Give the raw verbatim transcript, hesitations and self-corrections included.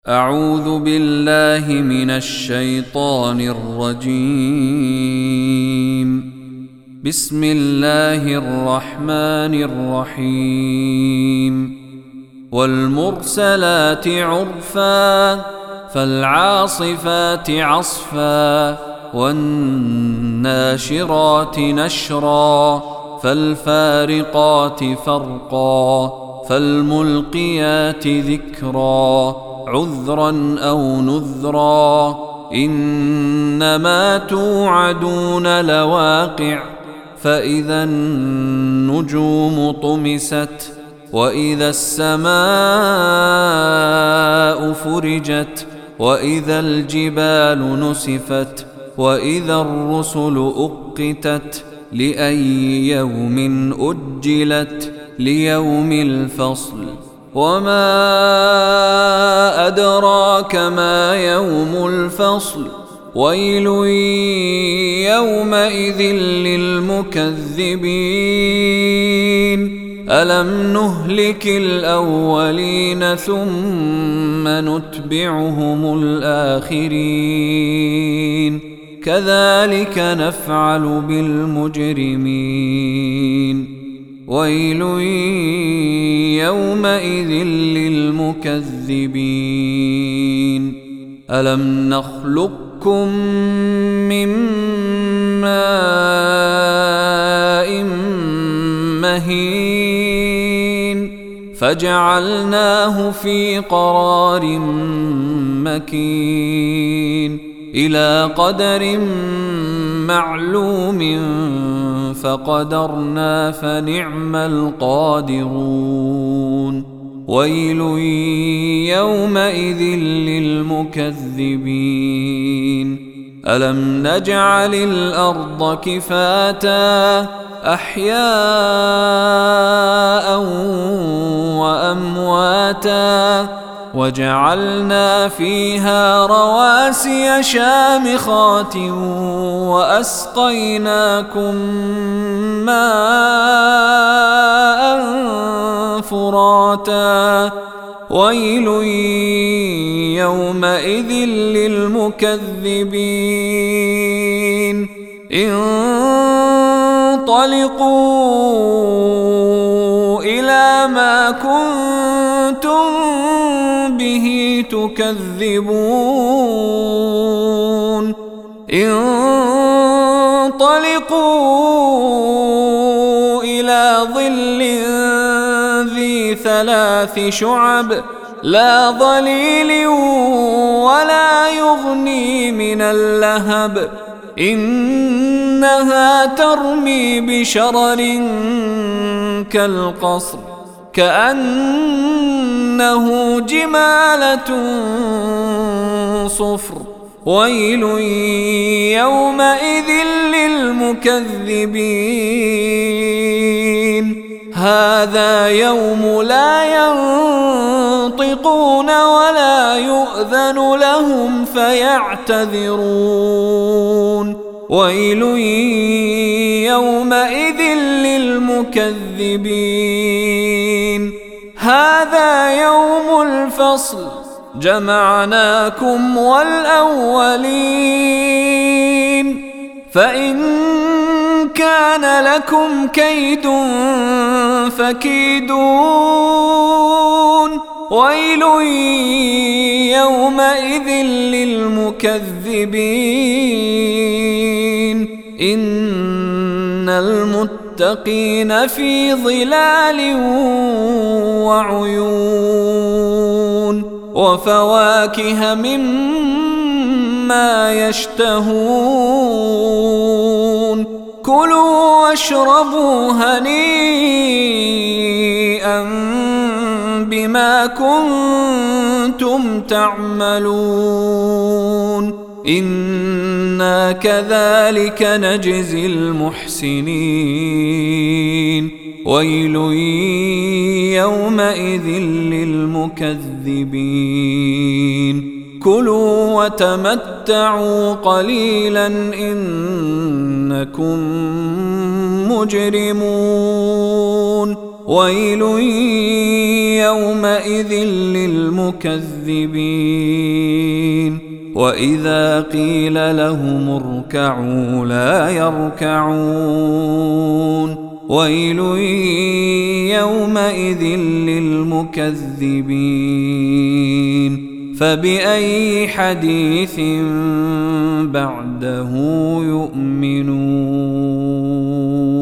أعوذ بالله من الشيطان الرجيم. بسم الله الرحمن الرحيم. والمرسلات عرفا فالعاصفات عصفا والناشرات نشرا فالفارقات فرقا فالملقيات ذكرا عذرا أو نذرا إنما توعدون لواقع فإذا النجوم طمست وإذا السماء فرجت وإذا الجبال نسفت وإذا الرسل أقتت لأي يوم أجلت ليوم الفصل وما أدراك ما يوم الفصل ويل يومئذ للمكذبين ألم نهلك الأولين ثم نتبعهم الآخرين كذلك نفعل بالمجرمين ويل يومئذ للمكذبين ألم نخلقكم من ماء مهين فجعلناه في قرار مكين إلى قدر معلوم فقدرنا فنعم القادرون ويل يومئذ للمكذبين ألم نجعل الأرض كفاتا أحياء وأمواتا وجعلنا فيها رواسي شامخات وأسقيناكم ماء فراتا ويل يومئذ للمكذبين انطلقوا إلى ما كنتم به تكذبون انطلقوا إلى ظل ذي ثلاث شعب لا ظليل ولا يغني من اللهب إنها ترمي بشرر كالقصر كأنه جمالة صفر ويل يومئذ للمكذبين هذا يوم لا ينطقون ولا يؤذن لهم فيعتذرون ويل يومئذ للمكذبين هذا يوم الفصل جمعناكم والأولين فإن كان لكم كيد فكيدون ويل يومئذ للمكذبين إن المتقين في ظلال وعيون وفواكه مما يشتهون كلوا واشربوا هنيئا بما كنتم تعملون إنا كذلك نجزي المحسنين ويل يومئذ للمكذبين كلوا وتمتعوا قليلا إنكم مجرمون ويل يومئذ للمكذبين وإذا قيل لهم اركعوا لا يركعون ويل يومئذ للمكذبين فبأي حديث بعده يؤمنون